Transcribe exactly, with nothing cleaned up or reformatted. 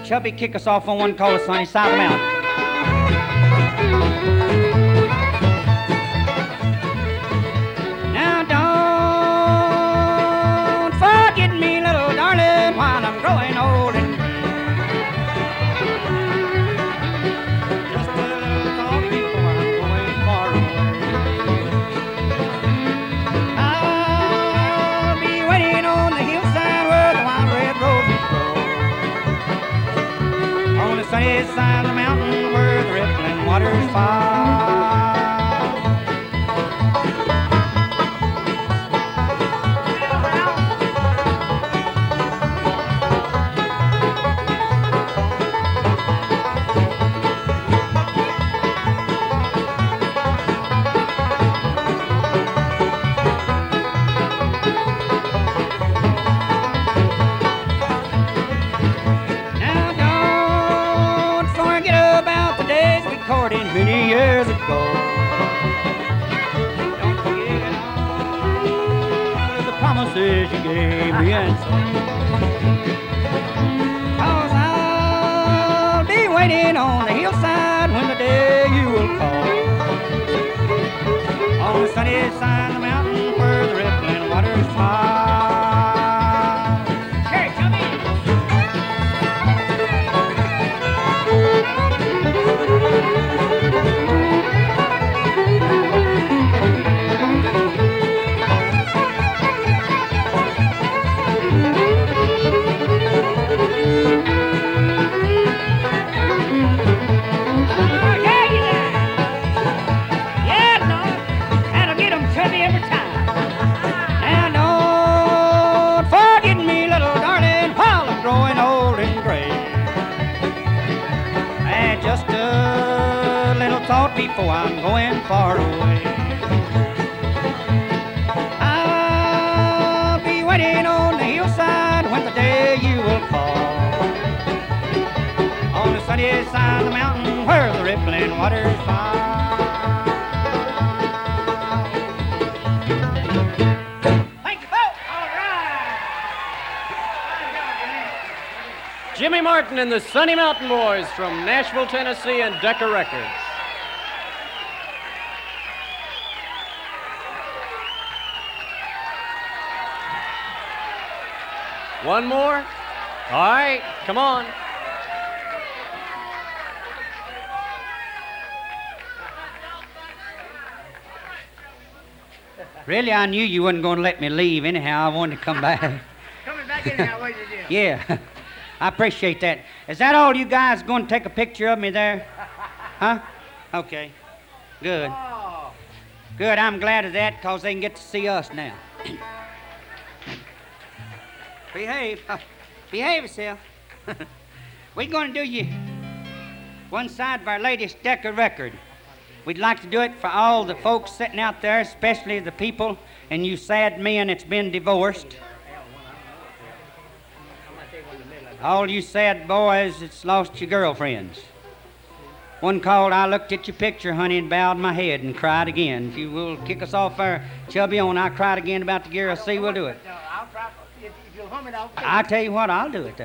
Chubby kick us off on one called Sunny Side of the Mountain. Now don't forget me, little darling, while I'm growing old and gray. Just a little thought before I'm going far away. I'll be waiting on the hillside where the wild red roses grow, on the sunny side of the mountain where the rippling waters fall. Recorded many years ago. Don't forget all the promises you gave me, and so, 'cause I'll be waiting on the hillside when the day you will call, on the sunny side of the mountain where the rippling waters fall. Just a little thought before I'm going far away. I'll be waiting on the hillside when the day you will call, on the sunny side of the mountain where the rippling waters fall. Thank you, folks. All right. Jimmy Martin and the Sunny Mountain Boys from Nashville, Tennessee, and Decca Records. One more? All right, come on. Really, I knew you wasn't going to let me leave anyhow. I wanted to come back. Coming back anyhow, what you do? Yeah. I appreciate that. Is that all you guys going to take a picture of me there? Huh? Okay. Good. Oh. Good. I'm glad of that because they can get to see us now. Behave. Uh, behave yourself. We're going to do you one side of our latest Decca record. We'd like to do it for all the folks sitting out there, especially the people and you sad men that's been divorced. All you sad boys that's lost your girlfriends. One called, I looked at your picture, honey, and bowed my head and cried again. If you will kick us off there, Chubby, on I cried again about the girl. See, we'll do it. I'll try. If you'll hum it, I'll. I tell you what, I'll do it there.